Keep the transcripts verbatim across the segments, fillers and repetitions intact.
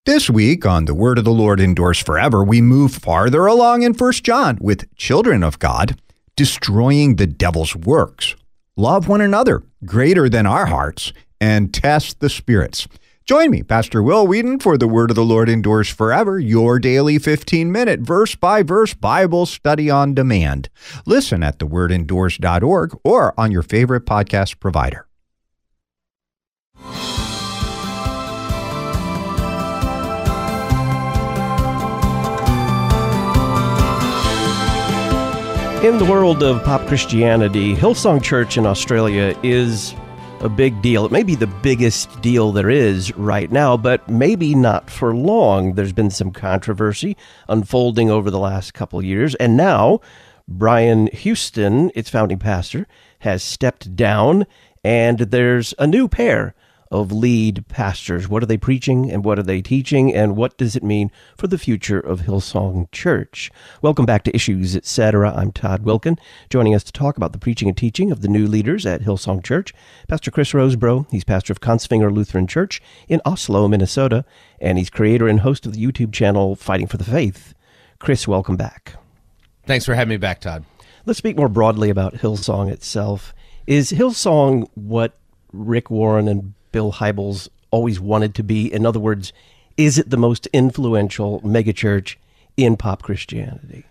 This week on The Word of the Lord Endures Forever, we move farther along in First John with children of God, destroying the devil's works, love one another greater than our hearts, and test the spirits. Join me, Pastor Will Wheaton, for The Word of the Lord Endures Forever, your daily fifteen-minute verse-by-verse Bible study on demand. Listen at the word endures dot org or on your favorite podcast provider. In the world of pop Christianity, Hillsong Church in Australia is a big deal. It may be the biggest deal there is right now, but maybe not for long. There's been some controversy unfolding over the last couple years, and now Brian Houston, its founding pastor, has stepped down, and there's a new pair of lead pastors. What are they preaching and what are they teaching, and what does it mean for the future of Hillsong Church? Welcome back to Issues, et cetera. I'm Todd Wilkin. Joining us to talk about the preaching and teaching of the new leaders at Hillsong Church, Pastor Chris Rosebrough. He's pastor of Kongsvinger Lutheran Church in Oslo, Minnesota, and he's creator and host of the YouTube channel Fighting for the Faith. Chris, welcome back. Thanks for having me back, Todd. Let's speak more broadly about Hillsong itself. Is Hillsong what Rick Warren and Bill Hybels always wanted to be? In other words, is it the most influential megachurch in pop Christianity?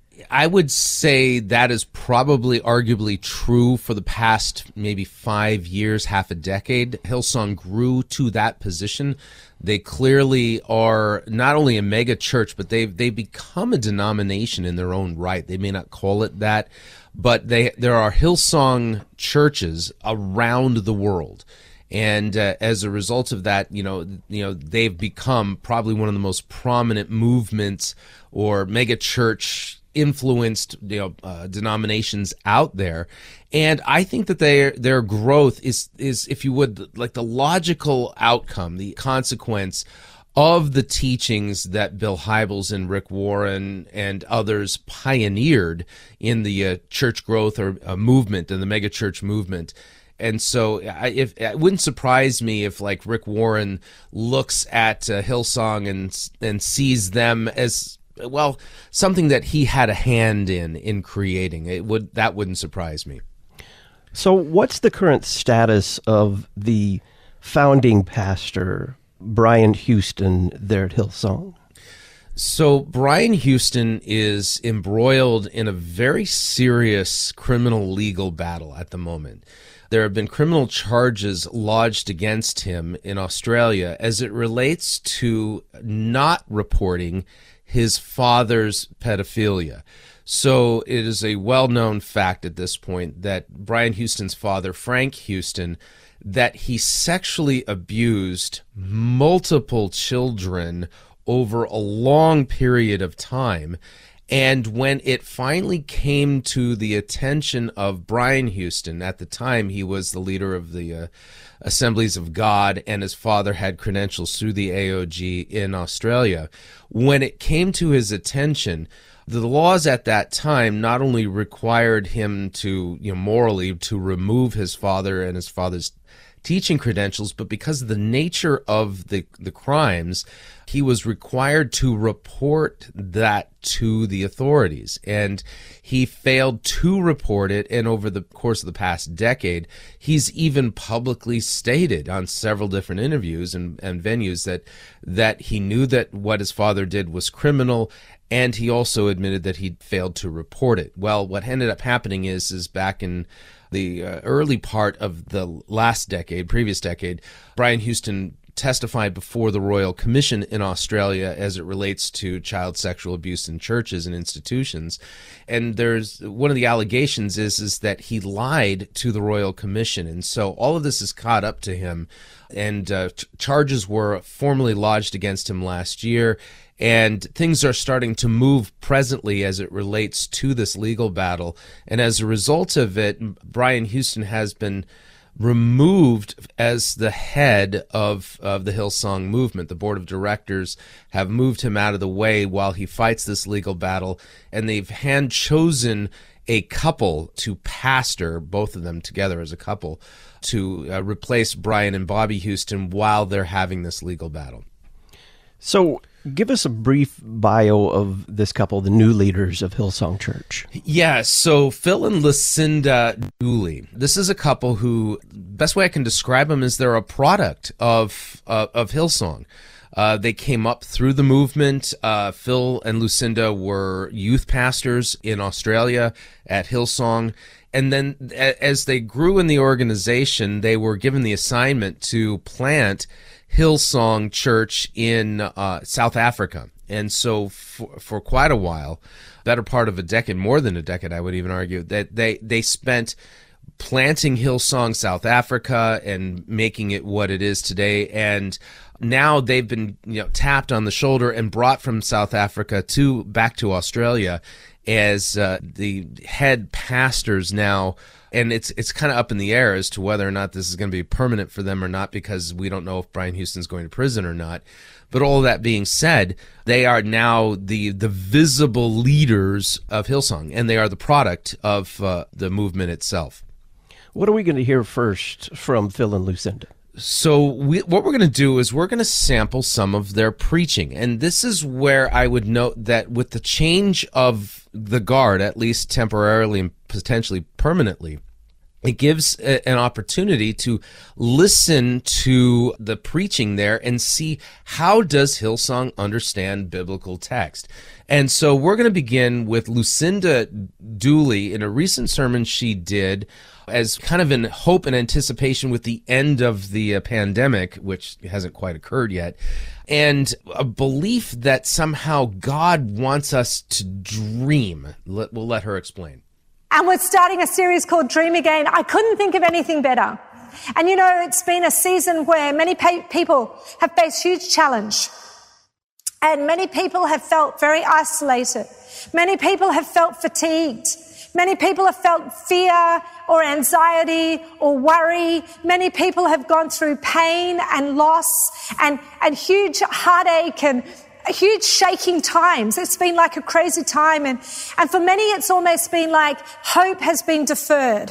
I would say that is probably arguably true for the past maybe five years, half a decade. Hillsong grew to that position. They clearly are not only a mega church, but they've they've become a denomination in their own right. They may not call it that, but they there are Hillsong churches around the world. And uh, as a result of that, you know, you know, they've become probably one of the most prominent movements or mega church influenced, you know, uh, denominations out there. And I think that their their growth is is, if you would, like the logical outcome, the consequence of the teachings that Bill Hybels and Rick Warren and others pioneered in the uh, church growth or uh, movement and the mega church movement. And so I, if, it wouldn't surprise me if, like, Rick Warren looks at uh, Hillsong and and sees them as, well, something that he had a hand in in creating. It would that wouldn't surprise me. So what's the current status of the founding pastor, Brian Houston, there at Hillsong? So Brian Houston is embroiled in a very serious criminal legal battle at the moment. There have been criminal charges lodged against him in Australia as it relates to not reporting his father's pedophilia. So it is a well-known fact at this point that Brian Houston's father, Frank Houston, that he sexually abused multiple children over a long period of time. And when it finally came to the attention of Brian Houston, at the time he was the leader of the uh, Assemblies of God, and his father had credentials through the A O G in Australia. When it came to his attention, the laws at that time not only required him to, you know, morally to remove his father and his father's teaching credentials, but because of the nature of the the crimes, he was required to report that to the authorities, and he failed to report it. And over the course of the past decade, he's even publicly stated on several different interviews and, and venues that that he knew that what his father did was criminal, and he also admitted that he'd failed to report it. Well, what ended up happening is is back in the uh, early part of the last decade, previous decade, Brian Houston testified before the Royal Commission in Australia as it relates to child sexual abuse in churches and institutions. And there's one of the allegations is, is that he lied to the Royal Commission. And so all of this is caught up to him. And uh, ch- charges were formally lodged against him last year. And things are starting to move presently as it relates to this legal battle. And as a result of it, Brian Houston has been removed as the head of, of the Hillsong movement. The board of directors have moved him out of the way while he fights this legal battle, and they've hand-chosen a couple to pastor, both of them together as a couple, to uh, replace Brian and Bobby Houston while they're having this legal battle. So give us a brief bio of this couple, the new leaders of Hillsong Church. Yeah, so Phil and Lucinda Dooley. This is a couple who, best way I can describe them is they're a product of uh, of Hillsong. Uh, they came up through the movement. Uh, Phil and Lucinda were youth pastors in Australia at Hillsong. And then as they grew in the organization, they were given the assignment to plant Hillsong Church in uh, South Africa. And so for, for quite a while, better part of a decade, more than a decade, I would even argue, that they, they spent planting Hillsong South Africa and making it what it is today. And now they've been, you know, tapped on the shoulder and brought from South Africa to back to Australia as uh, the head pastors now. And it's it's kind of up in the air as to whether or not this is going to be permanent for them or not, because we don't know if Brian Houston's going to prison or not. But all that being said, they are now the the visible leaders of Hillsong, and they are the product of uh, the movement itself. What are we going to hear first from Phil and Lucinda? So we, what we're going to do is we're going to sample some of their preaching. And this is where I would note that with the change of the guard, at least temporarily and potentially permanently, it gives a, an opportunity to listen to the preaching there and see how does Hillsong understand biblical text. And so we're going to begin with Lucinda Dooley in a recent sermon she did as kind of in hope and anticipation with the end of the uh, pandemic, which hasn't quite occurred yet, and a belief that somehow God wants us to dream. Let, we'll let her explain. And we're starting a series called Dream Again. I couldn't think of anything better. And you know, it's been a season where many pa- people have faced huge challenge. And many people have felt very isolated. Many people have felt fatigued. Many people have felt fear or anxiety or worry. Many people have gone through pain and loss and, and huge heartache and huge shaking times. It's been like a crazy time. And, and for many, it's almost been like hope has been deferred.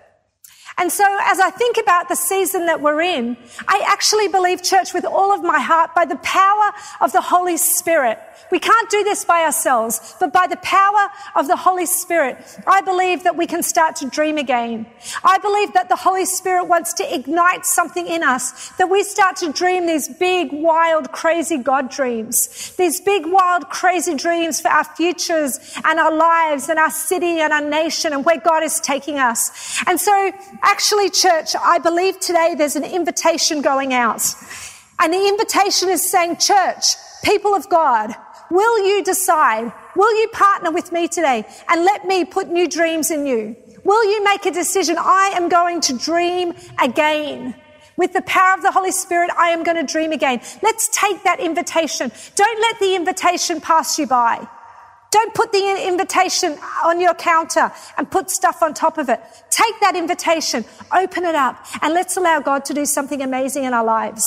And so as I think about the season that we're in, I actually believe, church, with all of my heart, by the power of the Holy Spirit, we can't do this by ourselves, but by the power of the Holy Spirit, I believe that we can start to dream again. I believe that the Holy Spirit wants to ignite something in us, that we start to dream these big, wild, crazy God dreams, these big, wild, crazy dreams for our futures and our lives and our city and our nation and where God is taking us. And so, actually, church, I believe today there's an invitation going out. And the invitation is saying, church, people of God, will you decide, will you partner with me today and let me put new dreams in you? Will you make a decision? I am going to dream again. With the power of the Holy Spirit, I am going to dream again. Let's take that invitation. Don't let the invitation pass you by. Don't put the invitation on your counter and put stuff on top of it. Take that invitation, open it up, and let's allow God to do something amazing in our lives.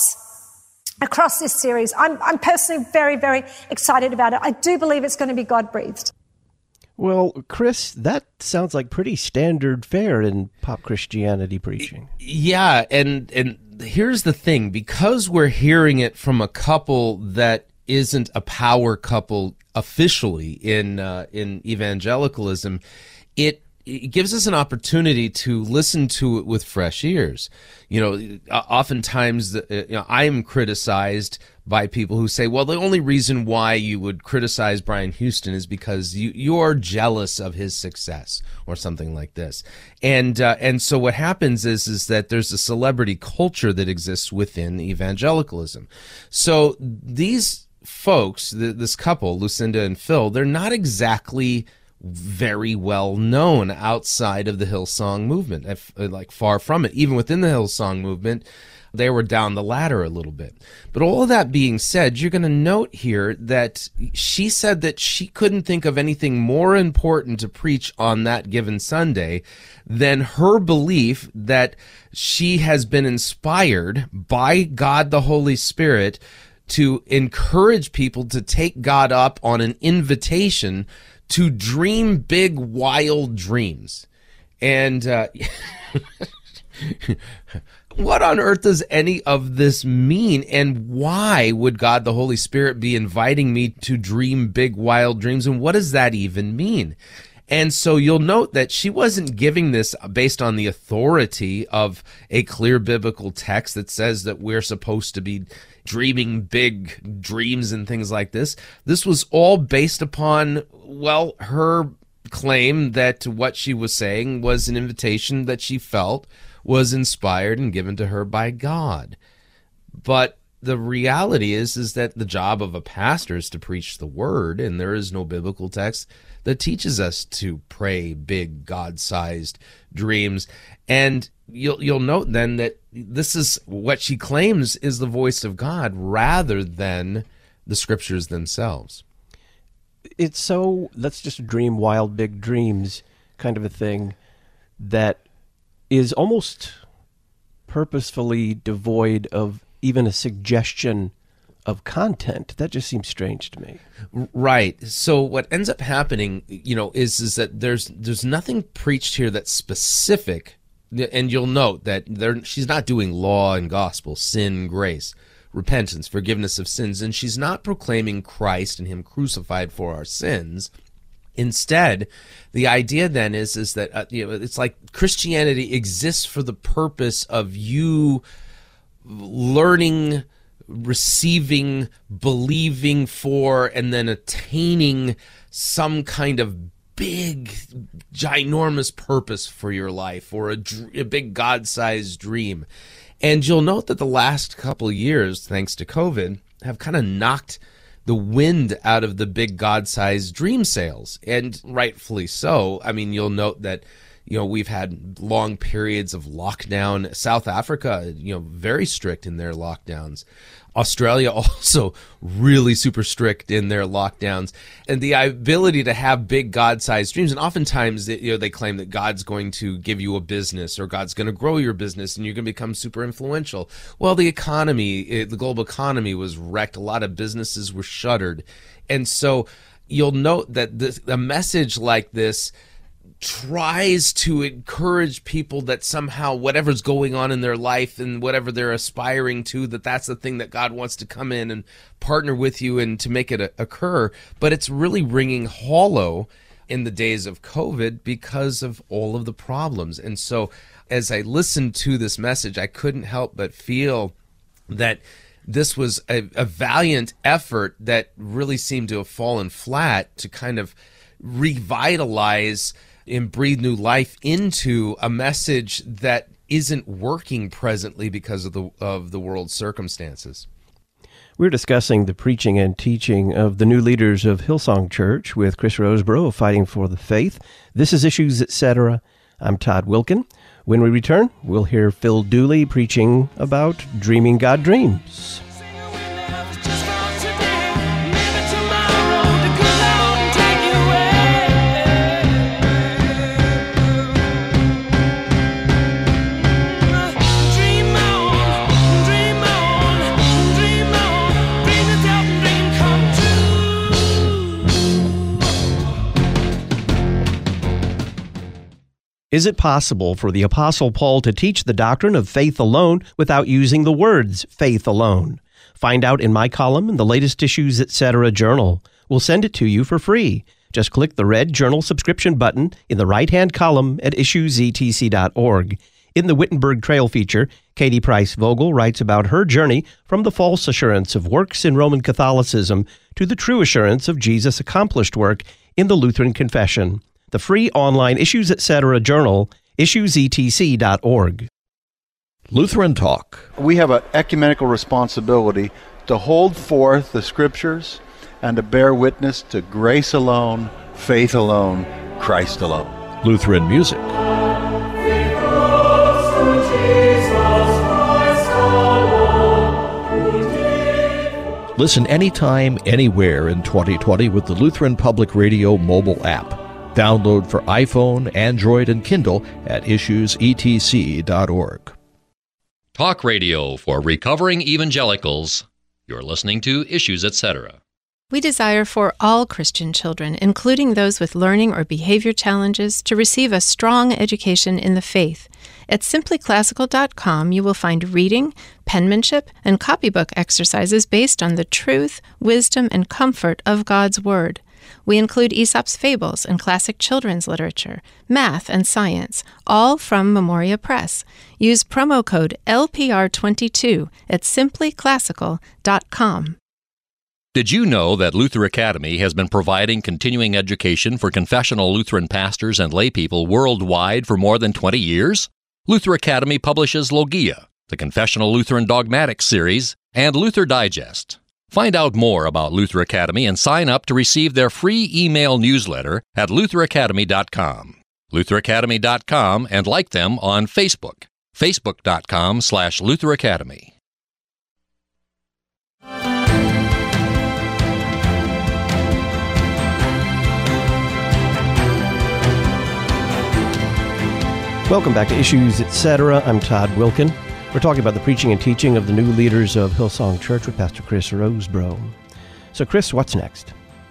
Across this series, I'm, I'm personally very, very excited about it. I do believe it's going to be God-breathed. Well, Chris, that sounds like pretty standard fare in pop Christianity preaching. Yeah, and and here's the thing. Because we're hearing it from a couple that isn't a power couple officially in uh, in evangelicalism, it It gives us an opportunity to listen to it with fresh ears. You know, oftentimes, you know, I am criticized by people who say, well, the only reason why you would criticize Brian Houston is because you, you're jealous of his success or something like this. And uh, and so what happens is, is that there's a celebrity culture that exists within evangelicalism. So these folks, this couple, Lucinda and Phil, they're not exactly very well known outside of the Hillsong movement, like far from it. Even within the Hillsong movement, they were down the ladder a little bit. But all of that being said, you're going to note here that she said that she couldn't think of anything more important to preach on that given Sunday than her belief that she has been inspired by God the Holy Spirit to encourage people to take God up on an invitation to dream big, wild dreams. And uh, what on earth does any of this mean? And why would God, the Holy Spirit, be inviting me to dream big, wild dreams? And what does that even mean? And so you'll note that she wasn't giving this based on the authority of a clear biblical text that says that we're supposed to be dreaming big dreams and things like this. This was all based upon, well, her claim that what she was saying was an invitation that she felt was inspired and given to her by God. But the reality is, is that the job of a pastor is to preach the word, and there is no biblical text that teaches us to pray big, God-sized dreams. And you'll you'll note then that this is what she claims is the voice of God rather than the scriptures themselves. It's so, let's just dream wild, big dreams kind of a thing that is almost purposefully devoid of even a suggestion of content. That just seems strange to me. Right. So what ends up happening, you know, is is that there's there's nothing preached here that's specific, and you'll note that there she's not doing law and gospel, sin, grace, repentance, forgiveness of sins, and she's not proclaiming Christ and him crucified for our sins. Instead, the idea then is is that uh, you know, it's like Christianity exists for the purpose of you learning, receiving, believing for, and then attaining some kind of big, ginormous purpose for your life, or a, a big God-sized dream. And you'll note that the last couple of years, thanks to COVID, have kind of knocked the wind out of the big God-sized dream sales, and rightfully so. I mean, you'll note that, you know, we've had long periods of lockdown. South Africa, you know, very strict in their lockdowns. Australia also really super strict in their lockdowns. And the ability to have big God-sized dreams, and oftentimes, you know, they claim that God's going to give you a business, or God's going to grow your business, and you're going to become super influential. Well, the economy, the global economy was wrecked. A lot of businesses were shuttered. And so you'll note that this, a message like this tries to encourage people that somehow whatever's going on in their life and whatever they're aspiring to, that that's the thing that God wants to come in and partner with you and to make it a- occur. But it's really ringing hollow in the days of COVID because of all of the problems. And so as I listened to this message, I couldn't help but feel that this was a, a valiant effort that really seemed to have fallen flat to kind of revitalize and breathe new life into a message that isn't working presently because of the of the world's circumstances. We're discussing the preaching and teaching of the new leaders of Hillsong Church with Chris Rosebrough of Fighting for the Faith. This is Issues, et cetera. I'm Todd Wilkin. When we return, we'll hear Phil Dooley preaching about dreaming God dreams. Is it possible for the Apostle Paul to teach the doctrine of faith alone without using the words faith alone? Find out in my column in the latest Issues, et cetera journal. We'll send it to you for free. Just click the red journal subscription button in the right-hand column at issues e t c dot org. In the Wittenberg Trail feature, Katie Price Vogel writes about her journey from the false assurance of works in Roman Catholicism to the true assurance of Jesus' accomplished work in the Lutheran Confession. The free online Issues, et cetera journal, issues e t c dot org. Lutheran Talk. We have an ecumenical responsibility to hold forth the Scriptures and to bear witness to grace alone, faith alone, Christ alone. Lutheran music. Listen anytime, anywhere in twenty twenty with the Lutheran Public Radio mobile app. Download for iPhone, Android, and Kindle at issues e t c dot org. Talk radio for recovering evangelicals. You're listening to Issues, et cetera. We desire for all Christian children, including those with learning or behavior challenges, to receive a strong education in the faith. At simply classical dot com, you will find reading, penmanship, and copybook exercises based on the truth, wisdom, and comfort of God's Word. We include Aesop's fables and classic children's literature, math and science, all from Memoria Press. Use promo code L P R twenty-two at simply classical dot com. Did you know that Luther Academy has been providing continuing education for confessional Lutheran pastors and laypeople worldwide for more than twenty years? Luther Academy publishes Logia, the Confessional Lutheran Dogmatics series, and Luther Digest. Find out more about Luther Academy and sign up to receive their free email newsletter at luther academy dot com. luther academy dot com, and like them on Facebook, facebook dot com slash Luther Academy. Welcome back to Issues, et cetera. I'm Todd Wilkin. We're talking about the preaching and teaching of the new leaders of Hillsong Church with Pastor Chris Rosebrough. So, Chris, what's next?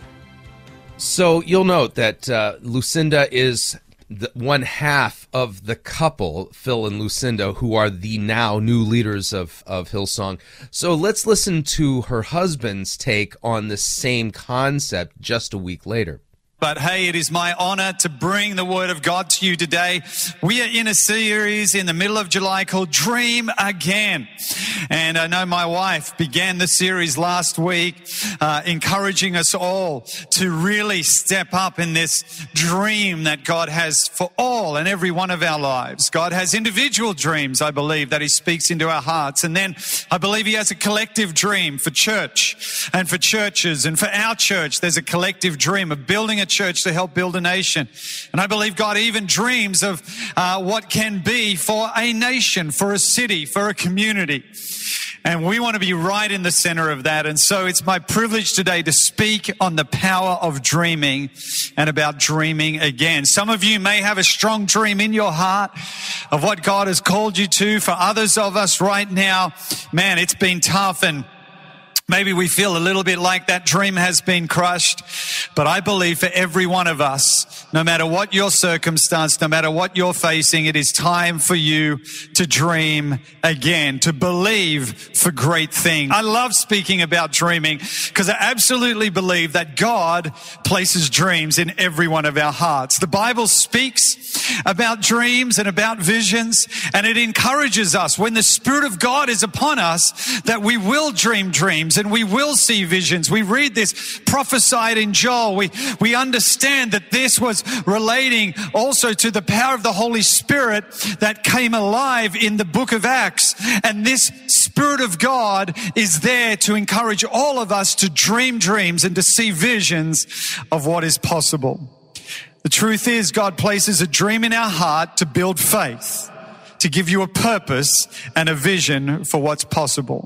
So you'll note that uh, Lucinda is the one half of the couple, Phil and Lucinda, who are the now new leaders of, of Hillsong. So let's listen to her husband's take on the same concept just a week later. But hey, it is my honor to bring the Word of God to you today. We are in a series in the middle of July called Dream Again. And I know my wife began the series last week, uh, encouraging us all to really step up in this dream that God has for all and every one of our lives. God has individual dreams, I believe, that He speaks into our hearts. And then I believe He has a collective dream for church and for churches. And for our church, there's a collective dream of building a church to help build a nation. And I believe God even dreams of uh, what can be for a nation, for a city, for a community. And we want to be right in the center of that. And so it's my privilege today to speak on the power of dreaming and about dreaming again. Some of you may have a strong dream in your heart of what God has called you to. For others of us right now, man, it's been tough, and maybe we feel a little bit like that dream has been crushed. But I believe for every one of us, no matter what your circumstance, no matter what you're facing, it is time for you to dream again, to believe for great things. I love speaking about dreaming because I absolutely believe that God places dreams in every one of our hearts. The Bible speaks about dreams and about visions, and it encourages us when the Spirit of God is upon us that we will dream dreams and we will see visions. We read this prophesied in Joel. We, we understand that this was relating also to the power of the Holy Spirit that came alive in the book of Acts. And this Spirit of God is there to encourage all of us to dream dreams and to see visions of what is possible. The truth is, God places a dream in our heart to build faith, to give you a purpose and a vision for what's possible.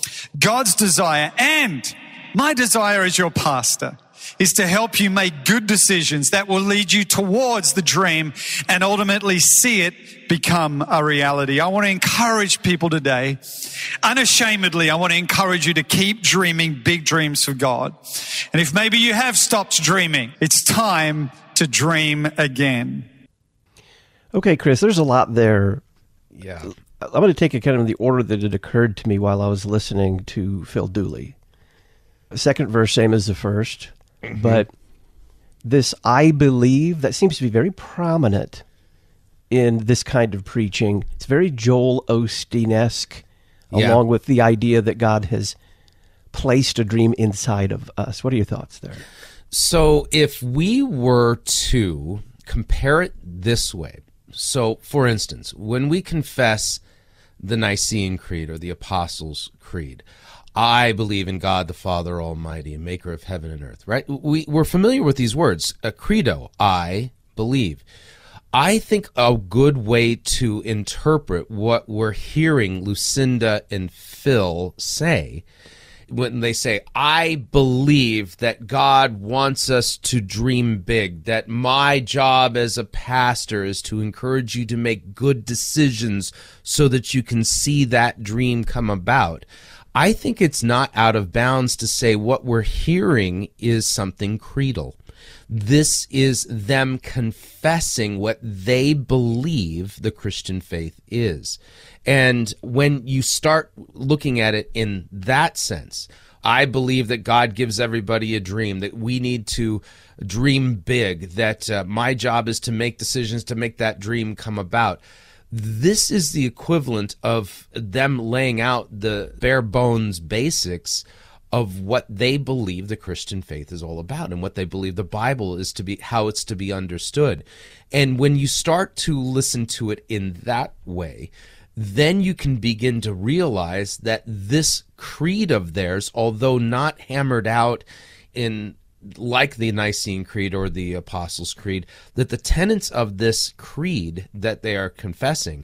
God's desire, and my desire as your pastor, is to help you make good decisions that will lead you towards the dream and ultimately see it become a reality. I want to encourage people today, unashamedly, I want to encourage you to keep dreaming big dreams for God. And if maybe you have stopped dreaming, it's time to dream again. Okay, Chris, there's a lot there. Yeah. I'm going to take it kind of in the order that it occurred to me while I was listening to Phil Dooley. The second verse, same as the first, mm-hmm. but this I believe, that seems to be very prominent in this kind of preaching. It's very Joel Osteen-esque, yeah. along with the idea that God has placed a dream inside of us. What are your thoughts there? So if we were to compare it this way, so for instance, when we confess the Nicene Creed or the Apostles' Creed, I believe in God the Father Almighty, maker of heaven and earth, right? We, we're familiar with these words, a credo, I believe. I think a good way to interpret what we're hearing Lucinda and Phil say when they say, I believe that God wants us to dream big, that my job as a pastor is to encourage you to make good decisions so that you can see that dream come about. I think it's not out of bounds to say what we're hearing is something creedal. This is them confessing what they believe the Christian faith is. And when you start looking at it in that sense, I believe that God gives everybody a dream, that we need to dream big, that uh, my job is to make decisions to make that dream come about. This is the equivalent of them laying out the bare bones basics of what they believe the Christian faith is all about and what they believe the Bible is to be, how it's to be understood. And when you start to listen to it in that way, then you can begin to realize that this creed of theirs, although not hammered out in like the Nicene Creed or the Apostles' Creed, that the tenets of this creed that they are confessing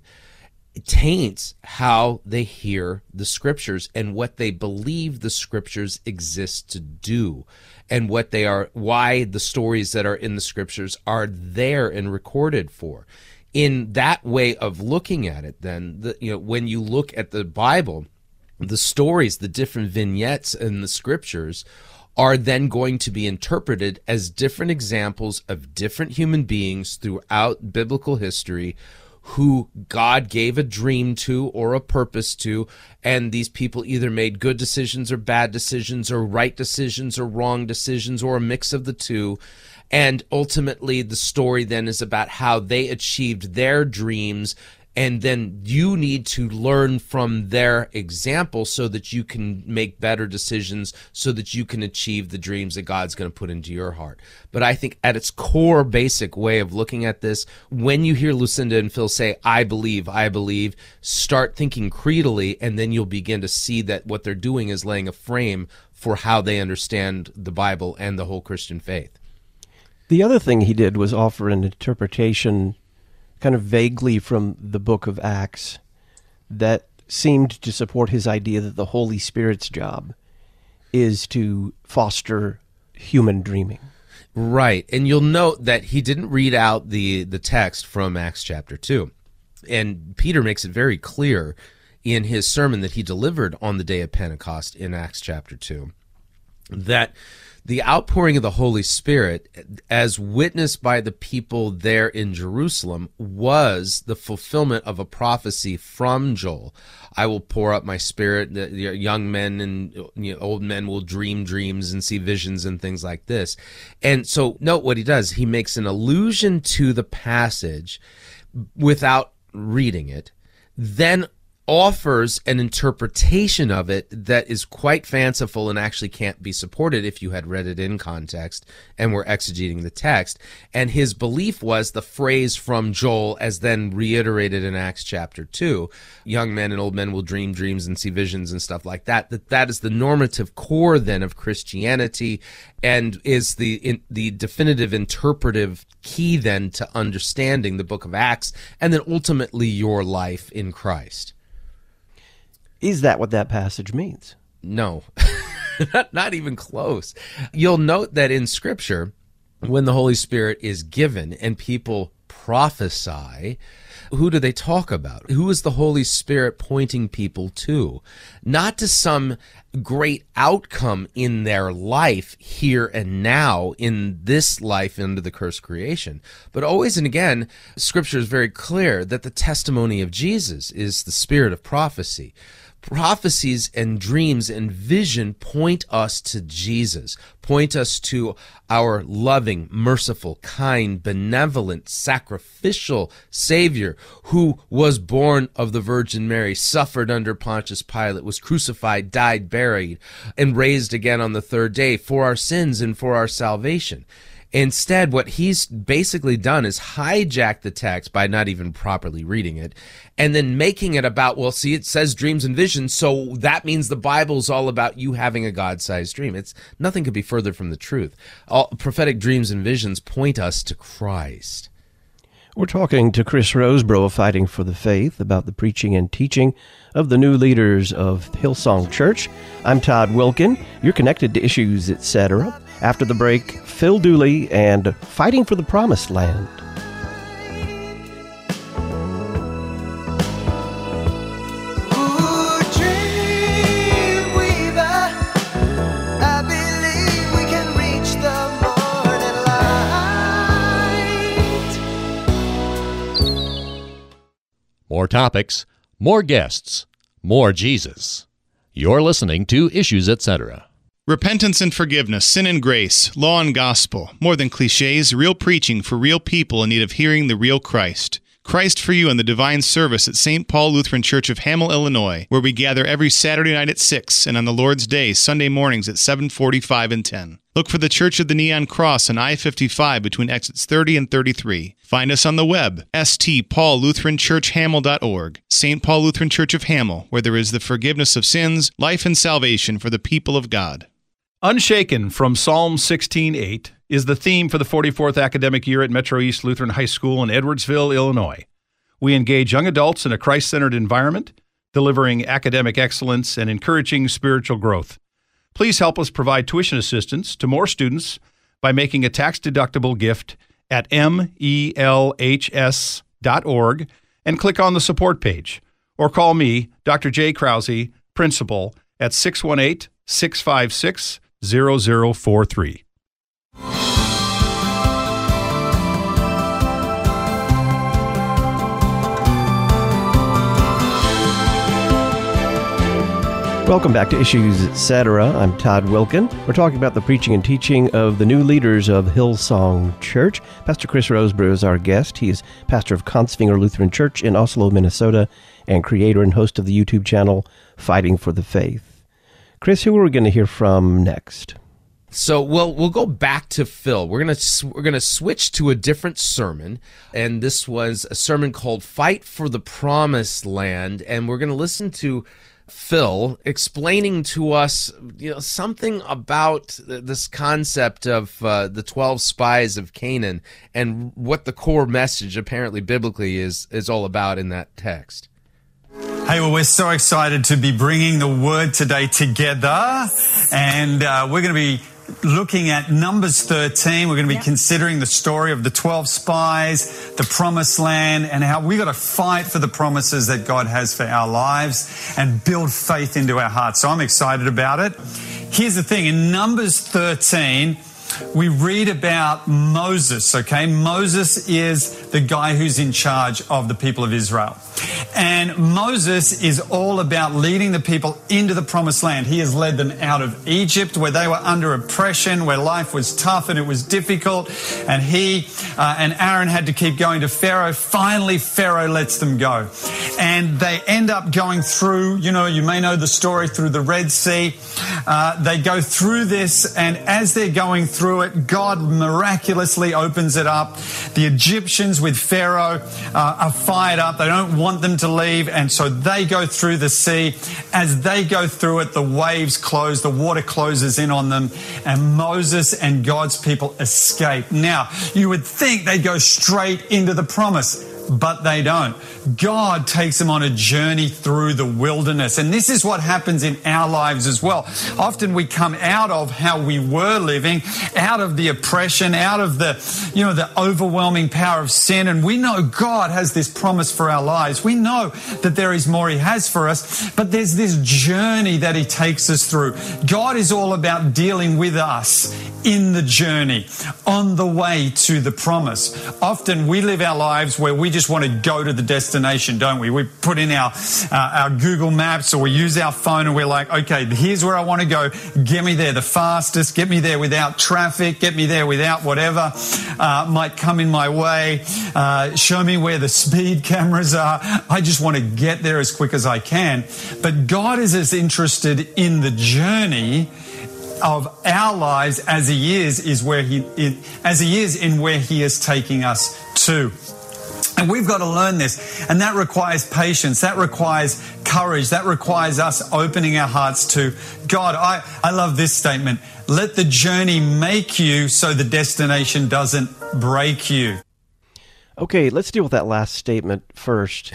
taints how they hear the Scriptures and what they believe the Scriptures exist to do, and what they are, why the stories that are in the Scriptures are there and recorded for. In that way of looking at it, then, the, you know, when you look at the Bible, the stories, the different vignettes in the Scriptures are then going to be interpreted as different examples of different human beings throughout biblical history who God gave a dream to or a purpose to, and these people either made good decisions or bad decisions or right decisions or wrong decisions or a mix of the two. And ultimately, the story then is about how they achieved their dreams, and then you need to learn from their example so that you can make better decisions, so that you can achieve the dreams that God's going to put into your heart. But I think at its core basic way of looking at this, when you hear Lucinda and Phil say, I believe, I believe, start thinking creedally, and then you'll begin to see that what they're doing is laying a frame for how they understand the Bible and the whole Christian faith. The other thing he did was offer an interpretation kind of vaguely from the book of Acts that seemed to support his idea that the Holy Spirit's job is to foster human dreaming. Right. And you'll note that he didn't read out the, the text from Acts chapter two. And Peter makes it very clear in his sermon that he delivered on the day of Pentecost in Acts chapter two that the outpouring of the Holy Spirit, as witnessed by the people there in Jerusalem, was the fulfillment of a prophecy from Joel. I will pour out my spirit, the young men and you know, old men will dream dreams and see visions and things like this. And so note what he does. He makes an allusion to the passage without reading it, then offers an interpretation of it that is quite fanciful and actually can't be supported if you had read it in context and were exegeting the text. And his belief was the phrase from Joel, as then reiterated in Acts chapter two, young men and old men will dream dreams and see visions and stuff like that, that that is the normative core then of Christianity and is the in, the definitive interpretive key then to understanding the book of Acts and then ultimately your life in Christ. Is that what that passage means? No, not, not even close. You'll note that in Scripture, when the Holy Spirit is given and people prophesy, who do they talk about? Who is the Holy Spirit pointing people to? Not to some great outcome in their life here and now, in this life under the cursed creation, but always and again, Scripture is very clear that the testimony of Jesus is the spirit of prophecy. Prophecies and dreams and vision point us to Jesus, point us to our loving, merciful, kind, benevolent, sacrificial Savior who was born of the Virgin Mary, suffered under Pontius Pilate, was crucified, died, buried, and raised again on the third day for our sins and for our salvation. Instead, what he's basically done is hijack the text by not even properly reading it, and then making it about, well, see, it says dreams and visions, so that means the Bible's all about you having a God-sized dream. It's nothing could be further from the truth. All prophetic dreams and visions point us to Christ. We're talking to Chris Rosebrough of Fighting for the Faith about the preaching and teaching of the new leaders of Hillsong Church. I'm Todd Wilkin. You're connected to Issues, et cetera. After the break, Phil Dooley and Fighting for the Promised Land. Ooh, dream More topics, more guests, more Jesus. You're listening to Issues, et cetera. Repentance and forgiveness, sin and grace, law and gospel. More than cliches, real preaching for real people in need of hearing the real Christ. Christ for You in the Divine Service at Saint Paul Lutheran Church of Hamel, Illinois, where we gather every Saturday night at six and on the Lord's Day, Sunday mornings at seven forty-five and ten. Look for the Church of the Neon Cross on I fifty-five between exits thirty and thirty-three. Find us on the web, s t paul lutheran church hamel dot org. Saint Paul Lutheran Church of Hamel, where there is the forgiveness of sins, life and salvation for the people of God. Unshaken from Psalm sixteen eight is the theme for the forty-fourth academic year at Metro East Lutheran High School in Edwardsville, Illinois. We engage young adults in a Christ-centered environment, delivering academic excellence and encouraging spiritual growth. Please help us provide tuition assistance to more students by making a tax-deductible gift at m e l h s dot org and click on the support page. Or call me, Doctor Jay Krause, principal, at six one eight, six five six, zero zero four three. Welcome back to Issues, et cetera. I'm Todd Wilkin. We're talking about the preaching and teaching of the new leaders of Hillsong Church. Pastor Chris Roseborough is our guest. He is pastor of Kongsvinger Lutheran Church in Oslo, Minnesota, and creator and host of the YouTube channel Fighting for the Faith. Chris, who are we going to hear from next? So we'll we'll go back to Phil. We're gonna we're gonna switch to a different sermon, and this was a sermon called "Fight for the Promised Land," and we're gonna listen to Phil explaining to us, you know, something about this concept of uh, the twelve spies of Canaan and what the core message, apparently biblically, is is all about in that text. Hey, well, we're so excited to be bringing the Word today together, and uh, we're going to be looking at Numbers thirteen. We're going to be yeah. considering the story of the twelve spies, the promised land, and how we've got to fight for the promises that God has for our lives and build faith into our hearts. So I'm excited about it. Here's the thing. In Numbers thirteen, we read about Moses, okay? Moses is the guy who's in charge of the people of Israel. And Moses is all about leading the people into the promised land. He has led them out of Egypt, where they were under oppression, where life was tough and it was difficult. And he uh, and Aaron had to keep going to Pharaoh. Finally, Pharaoh lets them go. And they end up going through, you know, you may know the story, through the Red Sea. Uh, they go through this, and as they're going through it, God miraculously opens it up. The Egyptians with Pharaoh uh, are fired up. They don't want them to leave, and so they go through the sea. As they go through it, the waves close, the water closes in on them, and Moses and God's people escape. Now, you would think they'd go straight into the promise, but they don't. God takes them on a journey through the wilderness. And this is what happens in our lives as well. Often we come out of how we were living, out of the oppression, out of the, you know, the overwhelming power of sin. And we know God has this promise for our lives. We know that there is more He has for us, but there's this journey that He takes us through. God is all about dealing with us in the journey, on the way to the promise. Often we live our lives where we just want to go to the destination, don't we? We put in our uh, our Google Maps, or we use our phone, and we're like, okay, here's where I want to go. Get me there the fastest. Get me there without traffic. Get me there without whatever uh, might come in my way. Uh, show me where the speed cameras are. I just want to get there as quick as I can. But God is as interested in the journey of our lives as He is is where He in, as He is in where He is taking us to. And we've got to learn this, and that requires patience, that requires courage, that requires us opening our hearts to God. I, I love this statement: let the journey make you so the destination doesn't break you. Okay, let's deal with that last statement first.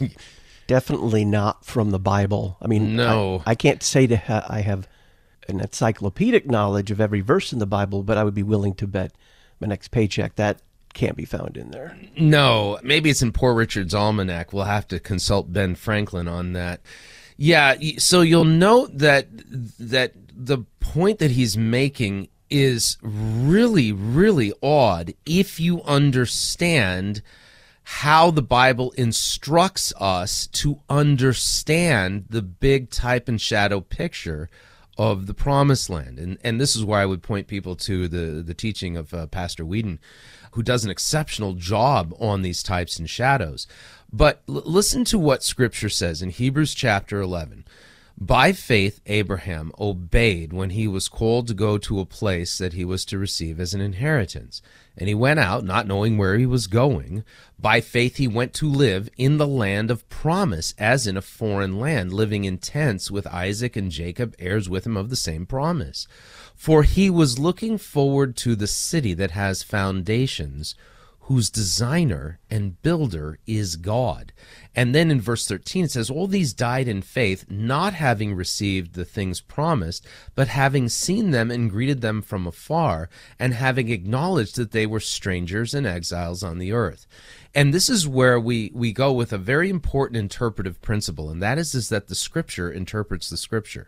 Definitely not from the Bible. I mean, no. I, I can't say to ha- I have an encyclopedic knowledge of every verse in the Bible, but I would be willing to bet my next paycheck that can't be found in there. No, maybe it's in Poor Richard's Almanac. We'll have to consult Ben Franklin on that. Yeah, so you'll note that that the point that he's making is really, really odd if you understand how the Bible instructs us to understand the big type and shadow picture of the Promised Land. And and this is where I would point people to the, the teaching of uh, Pastor Whedon, who does an exceptional job on these types and shadows. But l- listen to what Scripture says in Hebrews chapter eleven. By faith, Abraham obeyed when he was called to go to a place that he was to receive as an inheritance. And he went out, not knowing where he was going. By faith, he went to live in the land of promise, as in a foreign land, living in tents with Isaac and Jacob, heirs with him of the same promise. For he was looking forward to the city that has foundations, whose designer and builder is God. And then in verse thirteen, it says, all these died in faith, not having received the things promised, but having seen them and greeted them from afar, and having acknowledged that they were strangers and exiles on the earth. And this is where we, we go with a very important interpretive principle, and that is, is that the Scripture interprets the Scripture.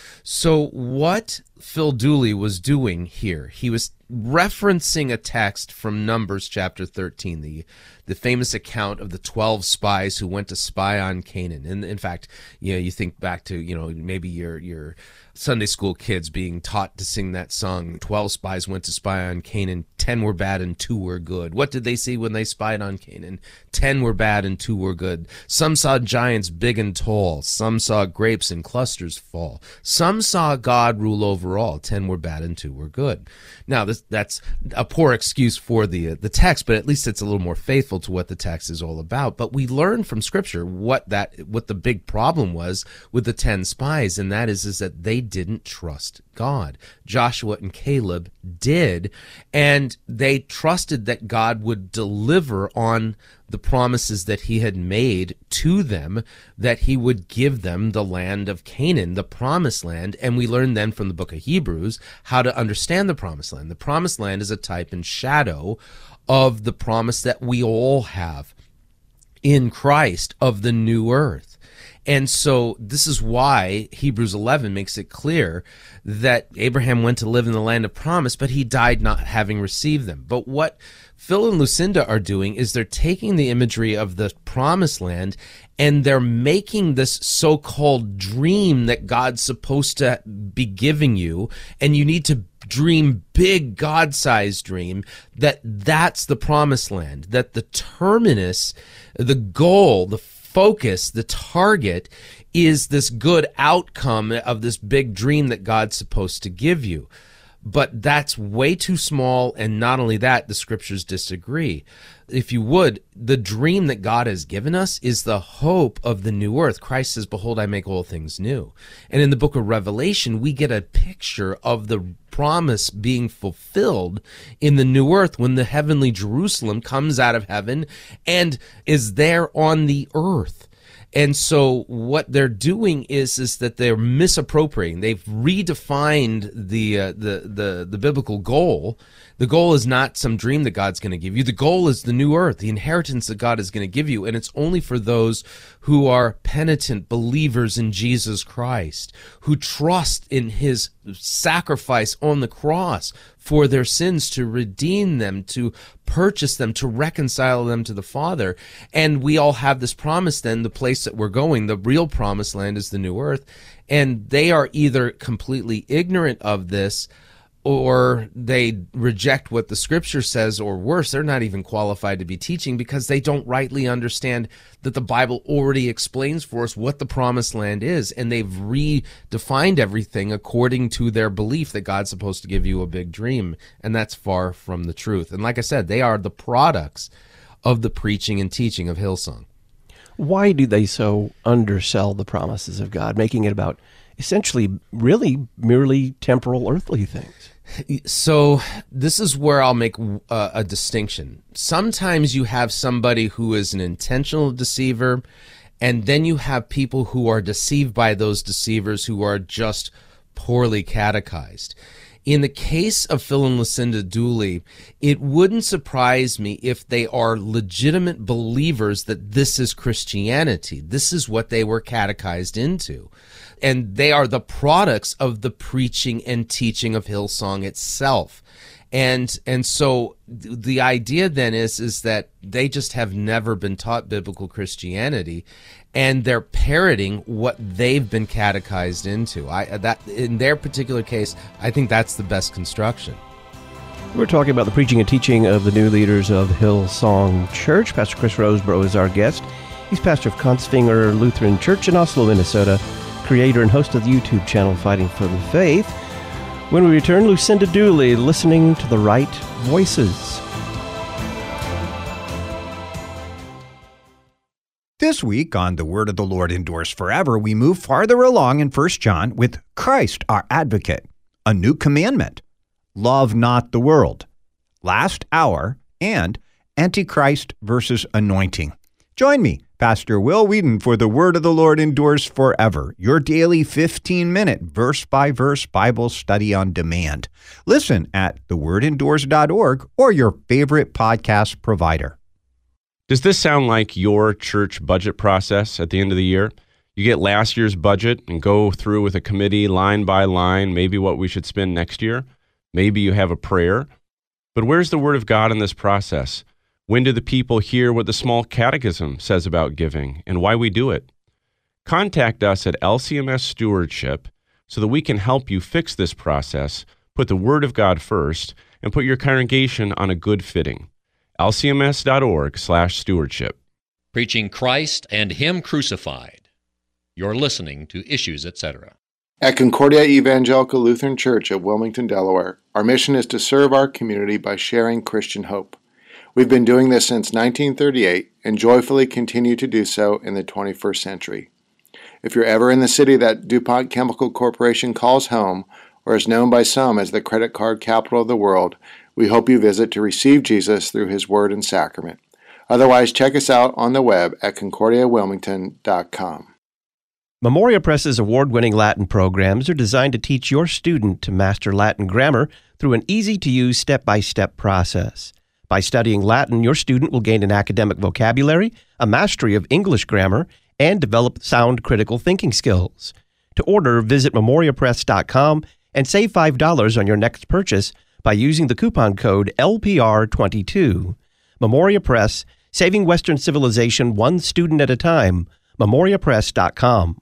So what Phil Dooley was doing here, he was referencing a text from Numbers chapter thirteen, the the famous account of the twelve spies who went to spy on Canaan. And in fact, you know, you think back to, you know, maybe your your Sunday school kids being taught to sing that song, twelve spies went to spy on Canaan, ten were bad and two were good. What did they see when they spied on Canaan? ten were bad and two were good. Some saw giants big and tall. Some saw grapes in clusters fall. Some saw God rule over all. ten were bad and two were good. Now, this, that's a poor excuse for the uh, the text, but at least it's a little more faithful to what the text is all about. But we learn from Scripture what that what the big problem was with the ten spies, and that is, is that they didn't trust God. Joshua and Caleb did, and they trusted that God would deliver on the promises that he had made to them, that he would give them the land of Canaan, the promised land. And we learn then from the book of Hebrews how to understand the promised land. The promised land is a type and shadow of the promise that we all have in Christ of the new earth. And so this is why Hebrews eleven makes it clear that Abraham went to live in the land of promise, but he died not having received them. But what Phil and Lucinda are doing is they're taking the imagery of the promised land and they're making this so-called dream that God's supposed to be giving you, and you need to dream big, God-sized dream, that that's the promised land, that the terminus, the goal, the focus, the target is this good outcome of this big dream that God's supposed to give you. But that's way too small, and not only that, the Scriptures disagree. If you would, the dream that God has given us is the hope of the new earth. Christ says, behold, I make all things new. And in the book of Revelation, we get a picture of the promise being fulfilled in the new earth when the heavenly Jerusalem comes out of heaven and is there on the earth. And so what they're doing is is that they're misappropriating. They've redefined the uh, the the the biblical goal. The goal is not some dream that God's going to give you. The goal is the new earth, the inheritance that God is going to give you, and it's only for those who are penitent believers in Jesus Christ, who trust in his sacrifice on the cross for their sins, to redeem them, to purchase them, to reconcile them to the Father. And we all have this promise then, the place that we're going, the real promised land is the new earth. And they are either completely ignorant of this, or they reject what the Scripture says, or worse, they're not even qualified to be teaching because they don't rightly understand that the Bible already explains for us what the promised land is, and they've redefined everything according to their belief that God's supposed to give you a big dream, and that's far from the truth. And like I said, they are the products of the preaching and teaching of Hillsong. Why do they so undersell the promises of God, making it about essentially really merely temporal earthly things? So this is where I'll make a, a distinction. Sometimes you have somebody who is an intentional deceiver, and then you have people who are deceived by those deceivers who are just poorly catechized. In the case of Phil and Lucinda Dooley, it wouldn't surprise me if they are legitimate believers that this is Christianity. This is what they were catechized into. And they are the products of the preaching and teaching of Hillsong itself. And and so th- the idea then is is that they just have never been taught biblical Christianity, and they're parroting what they've been catechized into. I that in their particular case, I think that's the best construction. We're talking about the preaching and teaching of the new leaders of Hillsong Church. Pastor Chris Rosebrough is our guest. He's pastor of Kongsvinger Lutheran Church in Oslo, Minnesota, creator and host of the YouTube channel Fighting for the Faith. When we return, Lucinda Dooley, Listening to the Right Voices. This week on The Word of the Lord Endures Forever, we move farther along in First John with Christ, our advocate, a new commandment. Love not the world, last hour, and Antichrist versus anointing. Join me, Pastor Will Whedon, for The Word of the Lord Endures Forever, your daily fifteen-minute verse-by-verse Bible study on demand. Listen at the word endures dot org or your favorite podcast provider. Does this sound like your church budget process at the end of the year? You get last year's budget and go through with a committee line by line, maybe what we should spend next year. Maybe you have a prayer, but where's the Word of God in this process? When do the people hear what the Small Catechism says about giving and why we do it? Contact us at L C M S Stewardship so that we can help you fix this process, put the Word of God first, and put your congregation on a good fitting. L C M S dot org slash stewardship. Preaching Christ and Him crucified. You're listening to Issues, et cetera. At Concordia Evangelical Lutheran Church of Wilmington, Delaware, our mission is to serve our community by sharing Christian hope. We've been doing this since nineteen thirty-eight and joyfully continue to do so in the twenty-first century. If you're ever in the city that DuPont Chemical Corporation calls home, or is known by some as the credit card capital of the world, we hope you visit to receive Jesus through His Word and Sacrament. Otherwise, check us out on the web at concordia wilmington dot com. Memoria Press's award-winning Latin programs are designed to teach your student to master Latin grammar through an easy-to-use step-by-step process. By studying Latin, your student will gain an academic vocabulary, a mastery of English grammar, and develop sound critical thinking skills. To order, visit memoria press dot com and save five dollars on your next purchase by using the coupon code L P R twenty-two. Memoria Press, saving Western civilization one student at a time. memoria press dot com.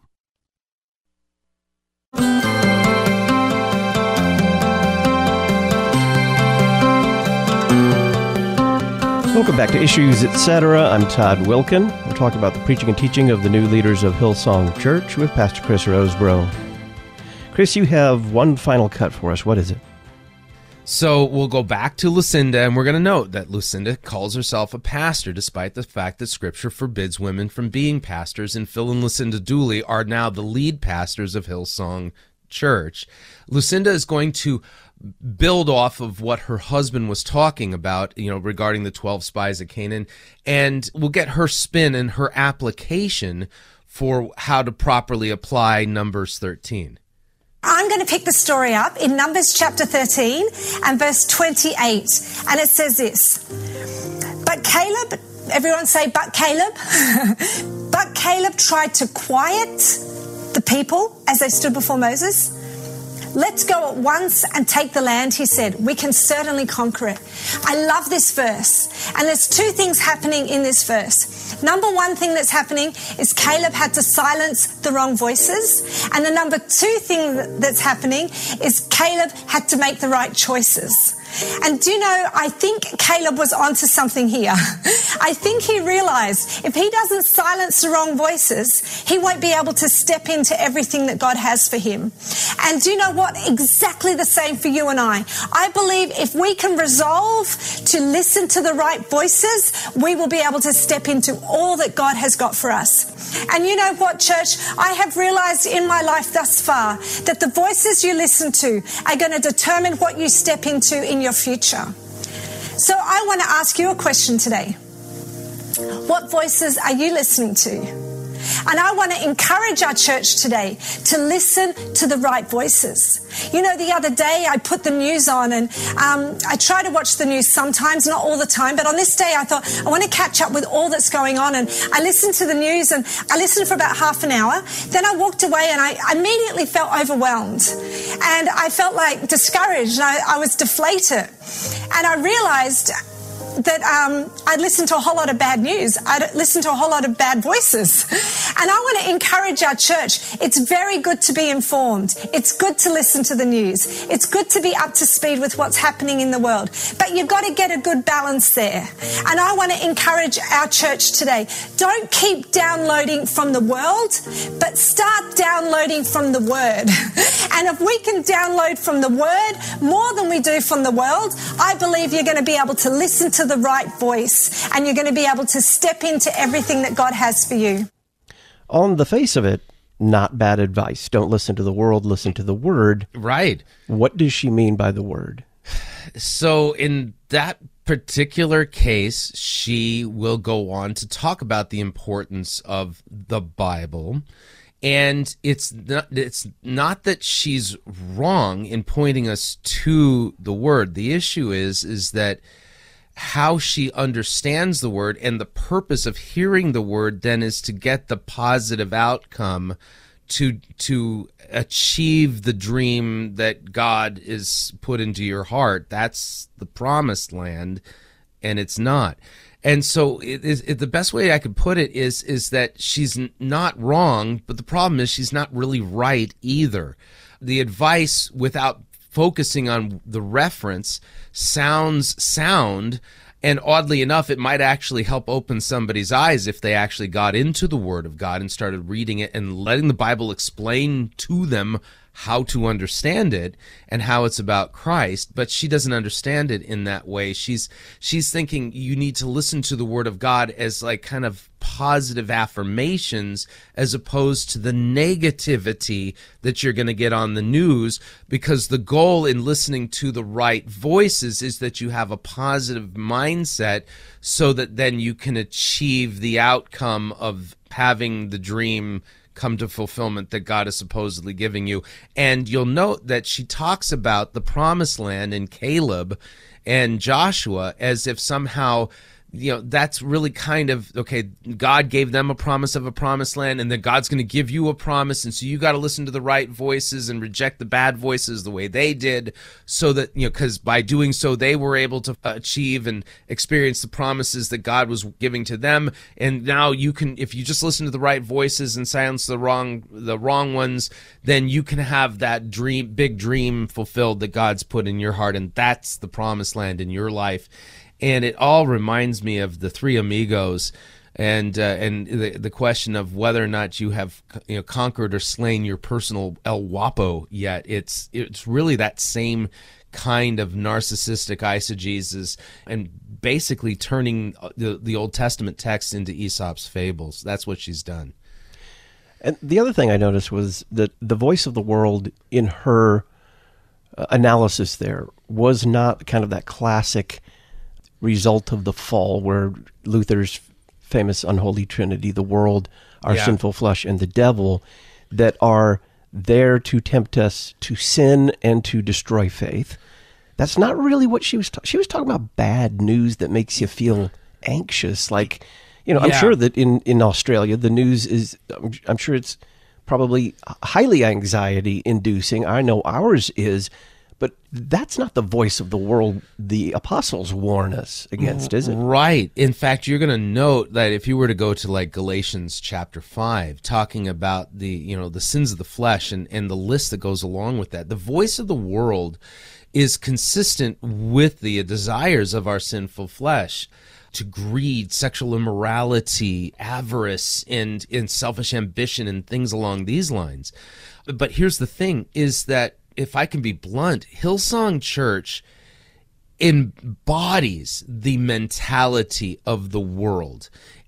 Welcome back to Issues, et cetera. I'm Todd Wilkin. We're talking about the preaching and teaching of the new leaders of Hillsong Church with Pastor Chris Rosebrough. Chris, you have one final cut for us. What is it? So we'll go back to Lucinda, and we're going to note that Lucinda calls herself a pastor, despite the fact that Scripture forbids women from being pastors, and Phil and Lucinda Dooley are now the lead pastors of Hillsong Church. Lucinda is going to build off of what her husband was talking about, you know, regarding the twelve spies of Canaan, and we'll get her spin and her application for how to properly apply Numbers thirteen. I'm going to pick the story up in Numbers chapter thirteen and verse twenty-eight. And it says this, but Caleb, everyone say, but Caleb, but Caleb tried to quiet the people as they stood before Moses. Let's go at once and take the land, he said. We can certainly conquer it. I love this verse. And there's two things happening in this verse. Number one thing that's happening is Caleb had to silence the wrong voices. And the number two thing that's happening is Caleb had to make the right choices. And do you know, I think Caleb was onto something here. I think he realized if he doesn't silence the wrong voices, he won't be able to step into everything that God has for him. And do you know what? Exactly the same for you and I. I believe if we can resolve to listen to the right voices, we will be able to step into all that God has got for us. And you know what, church? I have realized in my life thus far that the voices you listen to are going to determine what you step into in your future. So I want to ask you a question today. What voices are you listening to? And I want to encourage our church today to listen to the right voices. You know, the other day I put the news on, and um, I try to watch the news sometimes, not all the time, but on this day I thought I want to catch up with all that's going on. And I listened to the news, and I listened for about half an hour. Then I walked away and I immediately felt overwhelmed. And I felt like discouraged. I, I was deflated. And I realized that um, I'd listened to a whole lot of bad news. I'd listened to a whole lot of bad voices. And I want to encourage our church. It's very good to be informed. It's good to listen to the news. It's good to be up to speed with what's happening in the world. But you've got to get a good balance there. And I want to encourage our church today. Don't keep downloading from the world, but start downloading from the Word. And if we can download from the Word more than we do from the world, I believe you're going to be able to listen to the right voice, and you're going to be able to step into everything that God has for you. On the face of it, not bad advice. Don't listen to the world, listen to the Word. Right. What does she mean by the Word? So in that particular case, she will go on to talk about the importance of the Bible. And it's not, it's not that she's wrong in pointing us to the Word. The issue is, is that how she understands the Word, and the purpose of hearing the Word then is to get the positive outcome, to to achieve the dream that God is put into your heart. That's the promised land, and it's not. And so it is, it, the best way I could put it is is that she's n- not wrong, but the problem is she's not really right either. The advice, without focusing on the reference, sounds sound, and oddly enough, it might actually help open somebody's eyes if they actually got into the Word of God and started reading it and letting the Bible explain to them how to understand it and how it's about Christ. But she doesn't understand it in that way. She's she's thinking you need to listen to the Word of God as like kind of positive affirmations as opposed to the negativity that you're going to get on the news, because the goal in listening to the right voices is that you have a positive mindset so that then you can achieve the outcome of having the dream come to fulfillment that God is supposedly giving you. And you'll note that she talks about the promised land in Caleb and Joshua as if somehow, you know, that's really kind of, okay, God gave them a promise of a promised land, and then God's going to give you a promise, and so you got to listen to the right voices and reject the bad voices the way they did, so that, you know, because by doing so, they were able to achieve and experience the promises that God was giving to them. And now you can, if you just listen to the right voices and silence the wrong, the wrong ones, then you can have that dream, big dream fulfilled that God's put in your heart, and that's the promised land in your life. And it all reminds me of the Three Amigos, and uh, and the the question of whether or not you have, you know, conquered or slain your personal El Guapo yet. It's it's really that same kind of narcissistic eisegesis, and basically turning the the Old Testament text into Aesop's fables. That's what she's done. And the other thing I noticed was that the voice of the world in her uh, analysis there was not kind of that classic result of the fall, where Luther's famous unholy trinity, the world, our Yeah. sinful flesh, and the devil, that are there to tempt us to sin and to destroy faith. That's not really what she was talking. She was talking about bad news that makes you feel anxious. Like, you know, I'm Yeah. sure that in, in Australia, the news is, I'm, I'm sure it's probably highly anxiety inducing. I know ours is. But that's not the voice of the world the apostles warn us against, is it? Right. In fact, you're going to note that if you were to go to like Galatians chapter five, talking about the, you know, the sins of the flesh and, and the list that goes along with that, the voice of the world is consistent with the desires of our sinful flesh, to greed, sexual immorality, avarice, and, and selfish ambition, and things along these lines. But here's the thing, is that if I can be blunt, Hillsong Church embodies the mentality of the world.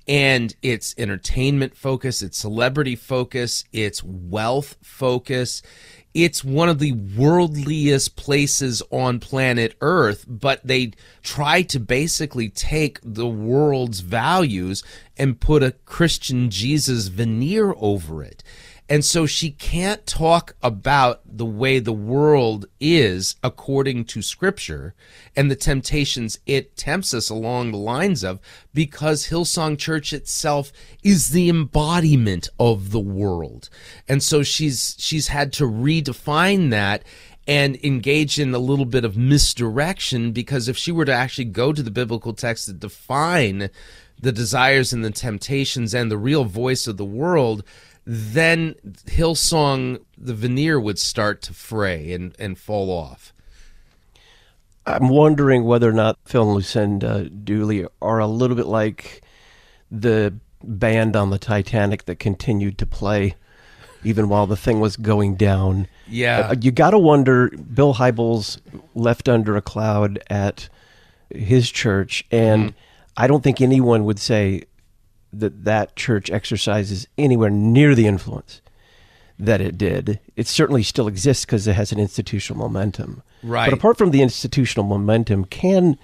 And it's entertainment focus, it's celebrity focus, it's wealth focus. It's one of the worldliest places on planet Earth, but they try to basically take the world's values and put a Christian Jesus veneer over it. And so she can't talk about the way the world is according to Scripture and the temptations it tempts us along the lines of, because Hillsong Church itself is the embodiment of the world. And so she's she's had to redefine that and engage in a little bit of misdirection, because if she were to actually go to the biblical text that define the desires and the temptations and the real voice of the world, then Hillsong, the veneer would start to fray and, and fall off. I'm wondering whether or not Phil and Lucinda Dooley are a little bit like the band on the Titanic that continued to play even while the thing was going down. Yeah. Uh, you got to wonder, Bill Hybels left under a cloud at his church, and mm-hmm. I don't think anyone would say that that church exercises anywhere near the influence that it did. It certainly still exists because it has an institutional momentum. Right. But apart from the institutional momentum, can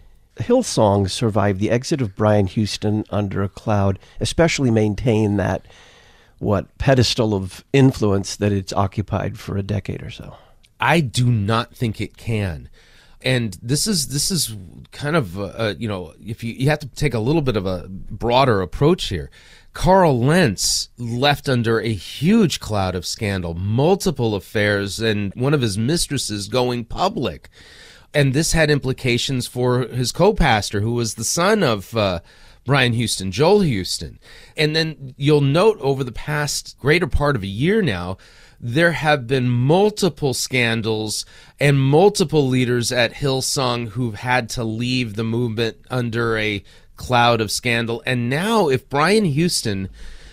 Hillsong survive the exit of Brian Houston under a cloud, especially maintain that, what, pedestal of influence that it's occupied for a decade or so? I do not think it can. And this is this is kind of, uh, you know, if you, you have to take a little bit of a broader approach here. Carl Lentz left under a huge cloud of scandal, multiple affairs, and one of his mistresses going public. And this had implications for his co-pastor, who was the son of uh, Brian Houston, Joel Houston. And then you'll note over the past greater part of a year now, there have been multiple scandals and multiple leaders at Hillsong who've had to leave the movement under a cloud of scandal. And now if Brian Houston,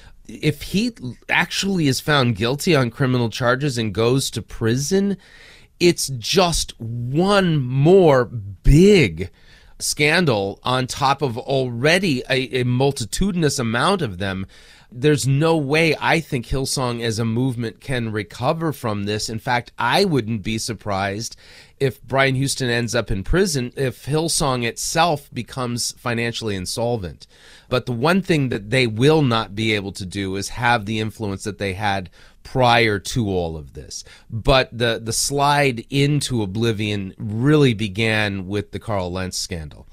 if he actually is found guilty on criminal charges and goes to prison, it's just one more big scandal on top of already a, a multitudinous amount of them. There's no way I think Hillsong as a movement can recover from this. In fact, I wouldn't be surprised if Brian Houston ends up in prison, if Hillsong itself becomes financially insolvent. But the one thing that they will not be able to do is have the influence that they had prior to all of this. But the, the slide into oblivion really began with the Carl Lentz scandal.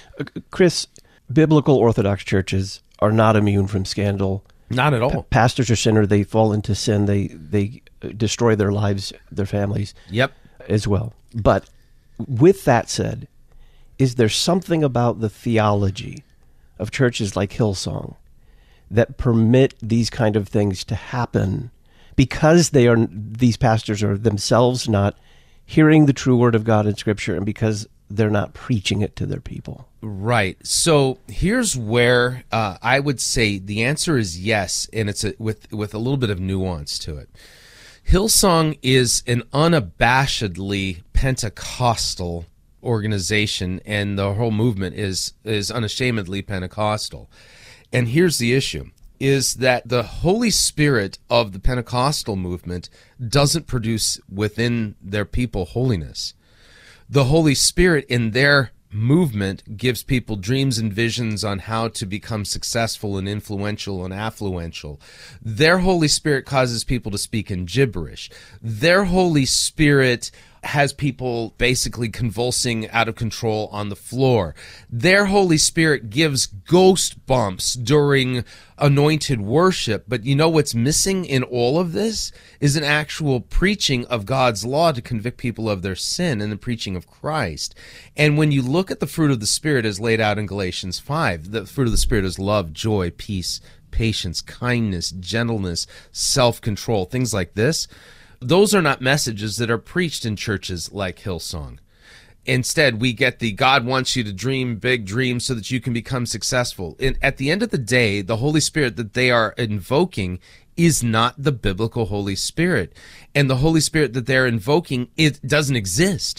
Chris, biblical Orthodox churches are not immune from scandal. Not at all. Pa- pastors are sinners. They fall into sin. They they destroy their lives, their families. Yep. As well. But with that said, is there something about the theology of churches like Hillsong that permit these kind of things to happen because they are these pastors are themselves not hearing the true word of God in Scripture, and because they're not preaching it to their people? Right. So here's where uh, I would say the answer is yes, and it's a, with with a little bit of nuance to it. Hillsong is an unabashedly Pentecostal organization, and the whole movement is is unashamedly Pentecostal. And here's the issue, is that the Holy Spirit of the Pentecostal movement doesn't produce within their people holiness. The Holy Spirit in their movement gives people dreams and visions on how to become successful and influential and affluential. Their Holy Spirit causes people to speak in gibberish. Their Holy Spirit has people basically convulsing out of control on the floor. Their Holy Spirit gives ghost bumps during anointed worship. But you know what's missing in all of this is an actual preaching of God's law to convict people of their sin, and the preaching of Christ. And when you look at the fruit of the Spirit as laid out in Galatians five, the fruit of the Spirit is love, joy, peace, patience, kindness, gentleness, self-control, things like this. Those are not messages that are preached in churches like Hillsong. Instead, we get the God wants you to dream big dreams so that you can become successful. And at the end of the day, the Holy Spirit that they are invoking is not the biblical Holy Spirit. And the Holy Spirit that they're invoking, it doesn't exist.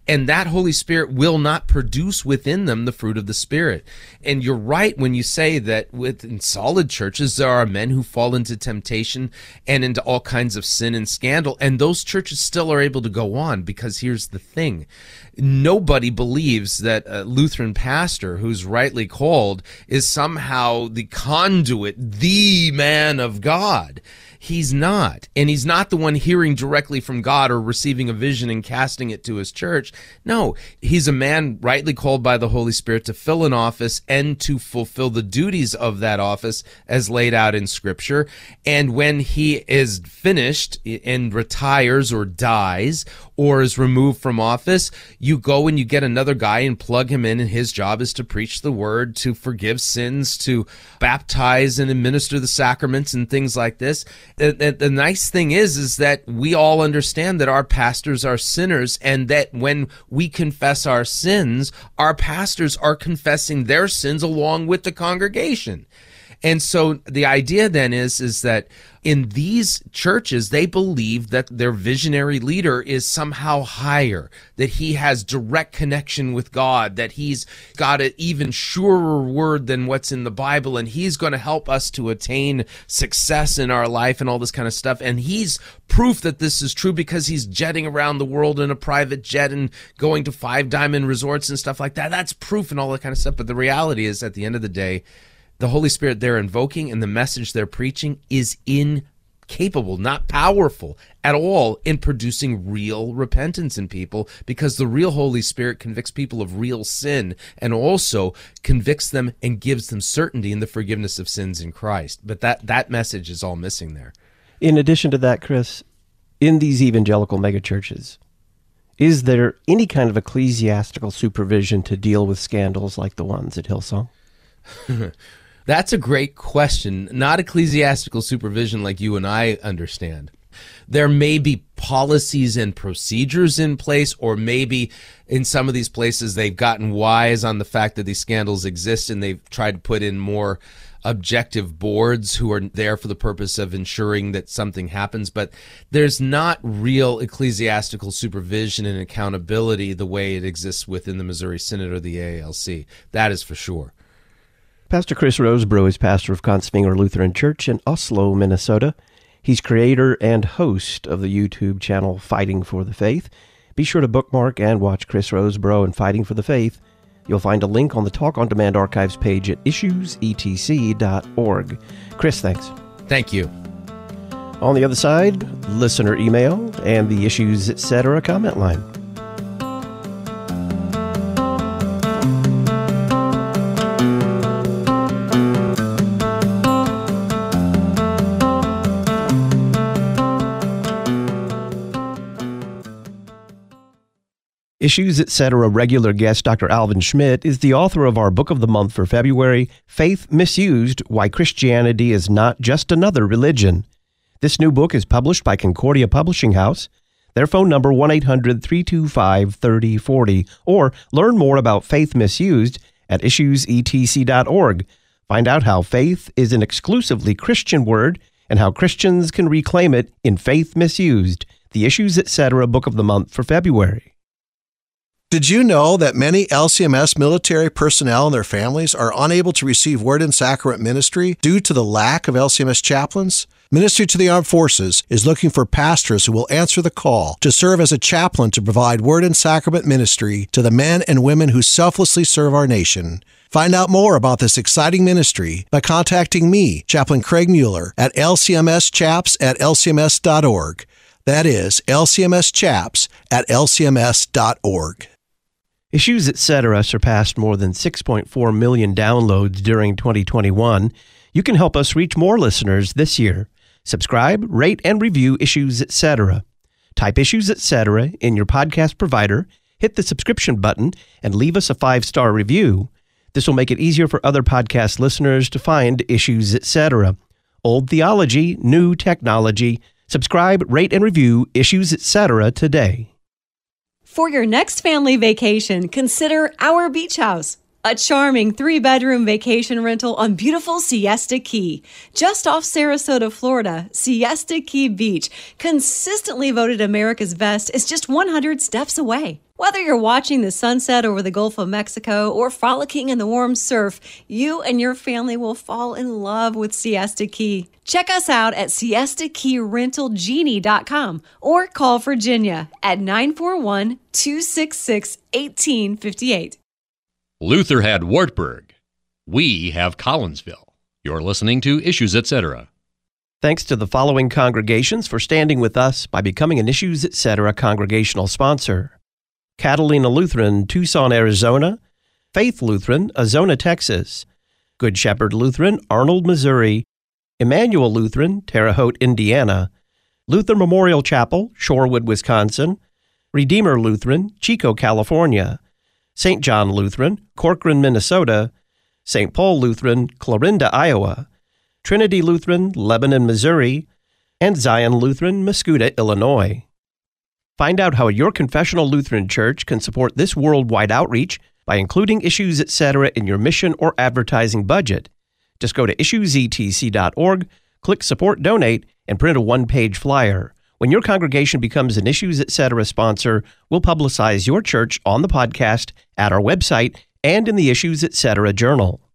And that Holy Spirit will not produce within them the fruit of the Spirit. And you're right when you say that within solid churches, there are men who fall into temptation and into all kinds of sin and scandal. And those churches still are able to go on, because here's the thing. Nobody believes that a Lutheran pastor who's rightly called is somehow the conduit, the man of God. He's not. And he's not the one hearing directly from God or receiving a vision and casting it to his church. No, he's a man rightly called by the Holy Spirit to fill an office and to fulfill the duties of that office as laid out in Scripture. And when he is finished and retires or dies or is removed from office, you go and you get another guy and plug him in, and his job is to preach the word, to forgive sins, to baptize and administer the sacraments and things like this. The, the, the nice thing is, is that we all understand that our pastors are sinners, and that when we confess our sins, our pastors are confessing their sins along with the congregation. And so the idea then is, is that in these churches, they believe that their visionary leader is somehow higher, that he has direct connection with God, that he's got an even surer word than what's in the Bible, and he's going to help us to attain success in our life and all this kind of stuff. And he's proof that this is true because he's jetting around the world in a private jet and going to Five Diamond resorts and stuff like that. That's proof and all that kind of stuff. But the reality is, at the end of the day, the Holy Spirit they're invoking and the message they're preaching is incapable, not powerful at all in producing real repentance in people, because the real Holy Spirit convicts people of real sin and also convicts them and gives them certainty in the forgiveness of sins in Christ. But that, that message is all missing there. In addition to that, Chris, in these evangelical megachurches, is there any kind of ecclesiastical supervision to deal with scandals like the ones at Hillsong? That's a great question. Not ecclesiastical supervision like you and I understand. There may be policies and procedures in place, or maybe in some of these places they've gotten wise on the fact that these scandals exist, and they've tried to put in more objective boards who are there for the purpose of ensuring that something happens. But there's not real ecclesiastical supervision and accountability the way it exists within the Missouri Synod or the A A L C. That is for sure. Pastor Chris Rosebrough is pastor of Kongsvinger Lutheran Church in Oslo, Minnesota. He's creator and host of the YouTube channel Fighting for the Faith. Be sure to bookmark and watch Chris Rosebrough and Fighting for the Faith. You'll find a link on the Talk on Demand archives page at issues e t c dot org. Chris, thanks. Thank you. On the other side, listener email and the Issues Etc. comment line. Issues Etc. regular guest Doctor Alvin Schmidt is the author of our book of the month for February, Faith Misused, Why Christianity is Not Just Another Religion. This new book is published by Concordia Publishing House. Their phone number one eight hundred, three two five, three oh four oh, or learn more about faith misused at issues e t c dot org. Find out how faith is an exclusively Christian word and how Christians can reclaim it in Faith Misused, the Issues Etc. book of the month for February. Did you know that many L C M S military personnel and their families are unable to receive Word and Sacrament ministry due to the lack of L C M S chaplains? Ministry to the Armed Forces is looking for pastors who will answer the call to serve as a chaplain to provide Word and Sacrament ministry to the men and women who selflessly serve our nation. Find out more about this exciting ministry by contacting me, Chaplain Craig Mueller, at l c m s chaps at l c m s dot org. That is l c m s chaps at l c m s dot org. Issues Etc. surpassed more than six point four million downloads during twenty twenty-one. You can help us reach more listeners this year. Subscribe, rate, and review Issues Etc. Type Issues Etc. in your podcast provider, hit the subscription button, and leave us a five-star review. This will make it easier for other podcast listeners to find Issues Etc. Old theology, new technology. Subscribe, rate, and review Issues Etc. today. For your next family vacation, consider Our Beach House, a charming three-bedroom vacation rental on beautiful Siesta Key. Just off Sarasota, Florida, Siesta Key Beach, consistently voted America's best, is just one hundred steps away. Whether you're watching the sunset over the Gulf of Mexico or frolicking in the warm surf, you and your family will fall in love with Siesta Key. Check us out at siesta key rental genie dot com or call Virginia at nine four one, two six six, one eight five eight. Luther had Wartburg. We have Collinsville. You're listening to Issues Etc. Thanks to the following congregations for standing with us by becoming an Issues Etc. congregational sponsor: Catalina Lutheran, Tucson, Arizona; Faith Lutheran, Azona, Texas; Good Shepherd Lutheran, Arnold, Missouri; Emmanuel Lutheran, Terre Haute, Indiana; Luther Memorial Chapel, Shorewood, Wisconsin; Redeemer Lutheran, Chico, California; Saint John Lutheran, Corcoran, Minnesota; Saint Paul Lutheran, Clarinda, Iowa; Trinity Lutheran, Lebanon, Missouri; and Zion Lutheran, Mascoutah, Illinois. Find out how your confessional Lutheran church can support this worldwide outreach by including Issues Etc. in your mission or advertising budget. Just go to issues e t c dot org, click Support Donate, and print a one-page flyer. When your congregation becomes an Issues Etc. sponsor, we'll publicize your church on the podcast, at our website, and in the Issues Etc. Journal.